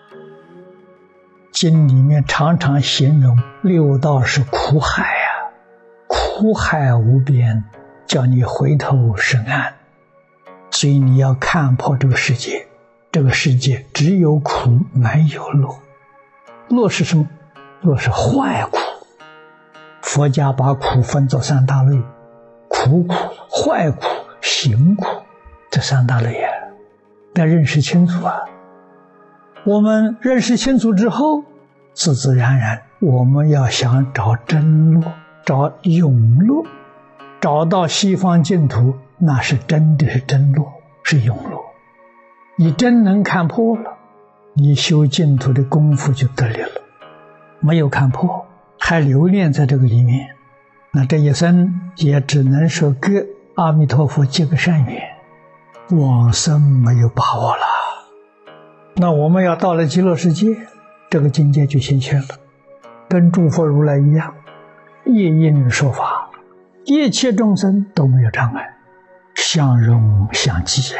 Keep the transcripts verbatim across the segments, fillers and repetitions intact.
经里面常常形容六道是苦海啊，苦海无边，叫你回头是岸。所以你要看破这个世界，这个世界只有苦没有乐。乐是什么？乐是坏苦。佛家把苦分作三大类：苦苦、坏苦、行苦，这三大类啊，要认识清楚啊。我们认识清楚之后，自自然然我们要想找真乐，找永乐，找到西方净土，那是真的是真乐，是永乐。你真能看破了，你修净土的功夫就得力了。没有看破，还留恋在这个里面，那这一生也只能说跟阿弥陀佛结个善缘，往生没有把握了。那我们要到了极乐世界，这个境界就显现了，跟诸佛如来一样，一应说法，一切众生都没有障碍，相容相济啊。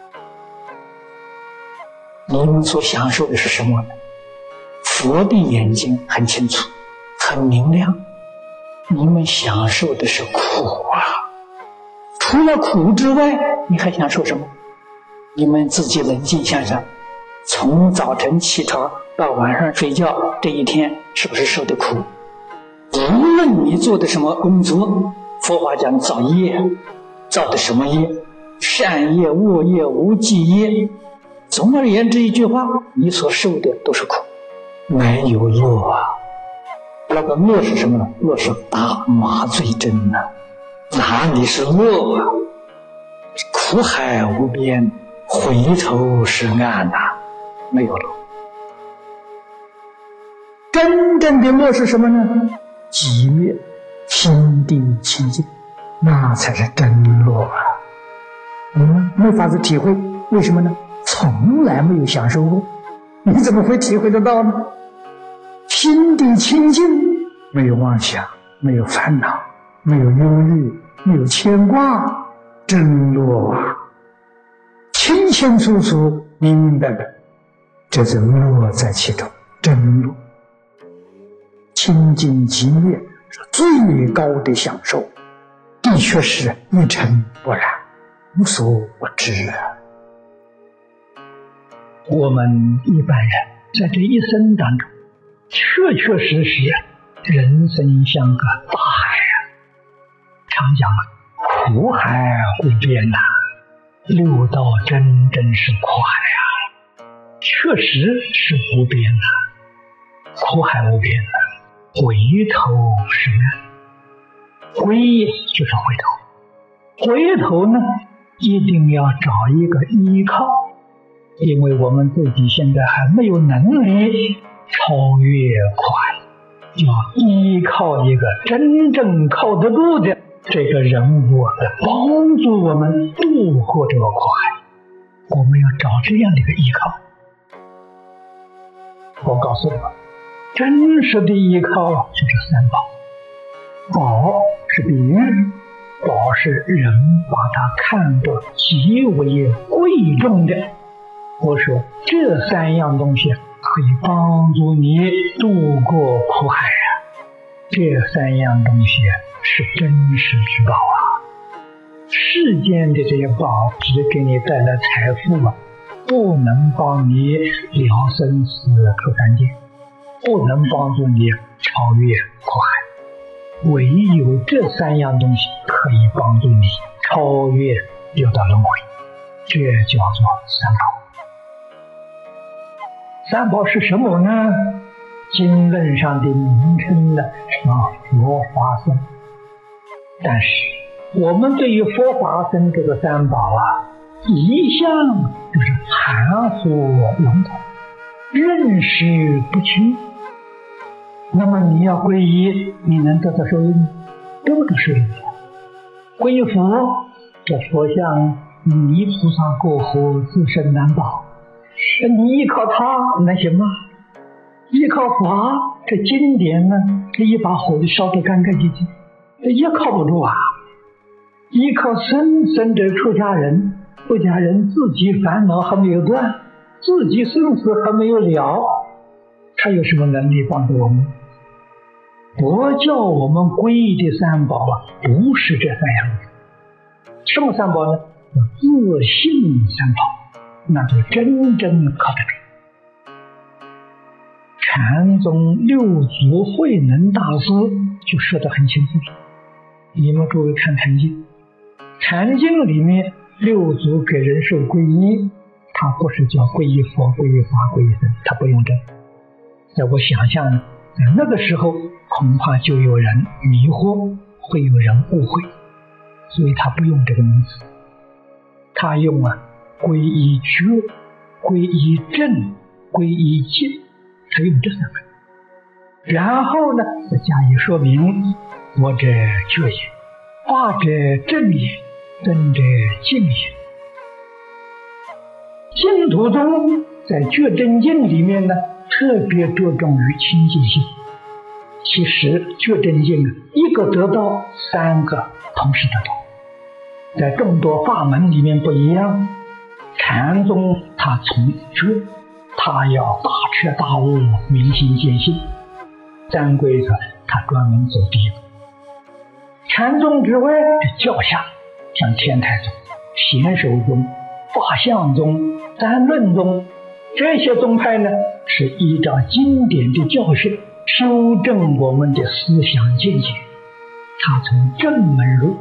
你们所享受的是什么呢？佛的眼睛很清楚，很明亮，你们享受的是苦啊。除了苦之外，你还享受什么？你们自己冷静想想，从早晨起床到晚上睡觉，这一天是不是受的苦？无论你做的什么工作，佛法讲造业，造的什么业？善业、恶业、无记业。总而言之一句话，你所受的都是苦，没有乐啊。那个乐是什么呢？乐是打麻醉针啊，哪里是乐啊？苦海无边，回头是岸呐、啊，没有乐。真正的乐是什么呢？极乐，心地清净，那才是真乐啊。我们没法子体会，为什么呢？从来没有享受过，你怎么会体会得到呢？心地清净，没有妄想，没有烦恼，没有忧虑，没有牵挂，真乐啊！清清楚楚、明明白白，这就乐在其中，真乐。清净极乐是最高的享受，的确是一尘不染，无所不知啊。我们一般人在这一生当中，确确实实人生像个大海啊，常讲啊，苦海无边呐、啊，六道真真是苦海啊，确实是无边呐、啊，苦海无边呐、啊，回头是岸，回就是回头，回头呢一定要找一个依靠。因为我们自己现在还没有能力超越苦海，要依靠一个真正靠得住的这个人物来帮助我们渡过这个苦海。我们要找这样的一个依靠。我告诉你们，真实的依靠就是三宝。宝是比喻，宝是人把它看作极为贵重的。我说这三样东西可以帮助你渡过苦海啊！这三样东西是真实之宝啊！世间的这些宝只给你带来财富啊，不能帮你了生死出三界，不能帮助你超越苦海。唯有这三样东西可以帮助你超越六道轮回，这叫做三宝。三宝是什么呢？经论上的名称呢是佛法僧，但是我们对于佛法僧这个三宝啊，一向就是含糊笼统，认识不清。那么你要皈依，你能得到受益吗？得不得受益？皈依佛，这佛像泥菩萨过河，自身难保。你依靠它能行吗？依靠法，这经典呢，这一把火就烧得干干净净，这也靠不住啊。依靠僧，僧者出家人，出家人自己烦恼还没有断， 自己生死还没有了，他有什么能力帮助我们？佛教我们皈依的三宝啊，不是这三样子。什么三宝呢？自信三宝，那就真正靠得住。禅宗六祖慧能大师就说得很清楚，你们诸位看禅经，禅经里面六祖给人受皈依，他不是叫皈依佛、皈依法、皈依僧，他不用这个。在我想象呢，在那个时候恐怕就有人迷惑，会有人误会，所以他不用这个名词，他用啊皈依觉、皈依正、皈依净，他用这三个。然后呢再加以说明，佛者觉也，法者正也，真者净也。净土宗在觉真净里面呢，特别着重于清净心。其实觉真净一个得到，三个同时得到。在众多法门里面不一样，禅宗他从觉，他要大彻大悟，明心见性。三归他他专门走第一步。禅宗之外的教下，像天台宗、显首宗、法相宗、三论宗，这些宗派呢，是依照经典的教训修正我们的思想见解，他从正门入。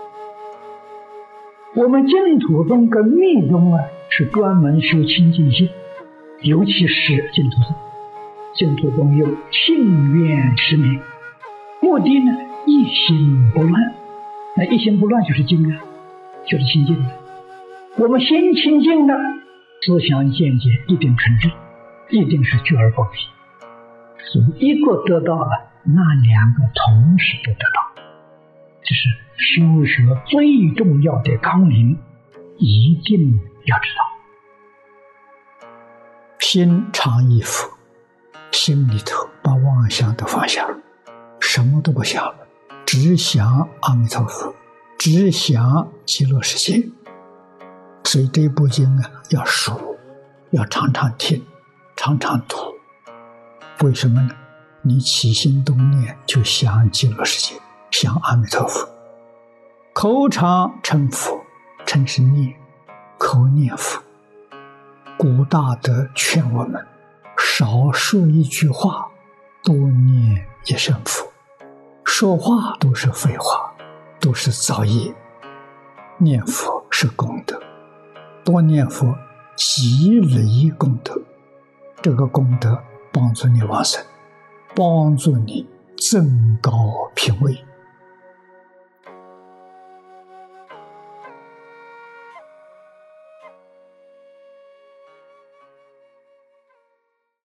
我们净土宗跟密宗啊，是专门修清净心，尤其是净土宗。净土宗有性愿持名，目的呢一心不乱。那一心不乱就是净啊，就是清净的。我们心清净了，思想见解一定纯正，一定是觉而不迷。所以一个得到了，那两个同时都得到。这是修学最重要的纲领，一定要知道。心常一佛，心里头把妄想都放下，什么都不想了，只想阿弥陀佛，只想极乐世界。所以这部经啊，要熟，要常常听，常常读。为什么呢？你起心动念就想极乐世界，想阿弥陀佛，口常称佛，称是念，口念佛。古大德劝我们，少说一句话，多念一声佛。说话都是废话，都是造业，念佛是功德，多念佛积累功德，这个功德帮助你往生，帮助你增高品位。